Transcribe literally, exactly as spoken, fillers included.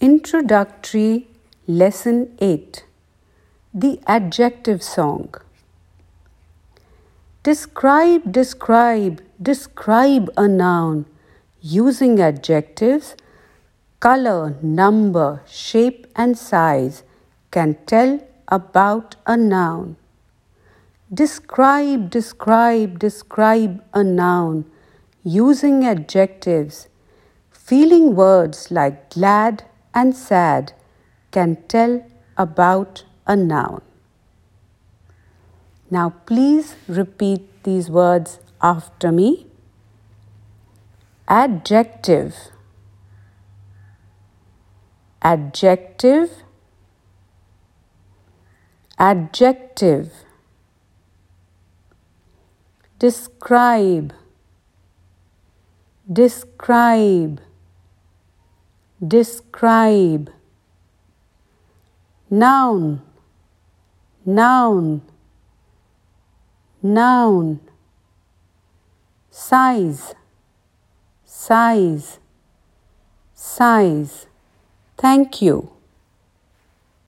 Introductory Lesson eight. The Adjective Song. Describe, describe, describe a noun. Using adjectives, color, number, shape and size can tell about a noun. Describe, describe, describe a noun. Using adjectives, feeling words like glad and sad can tell about a noun. Now please repeat these words after me. Adjective, adjective, adjective. Describe, describe, describe. Noun, noun, noun. Size, size, size. Thank you.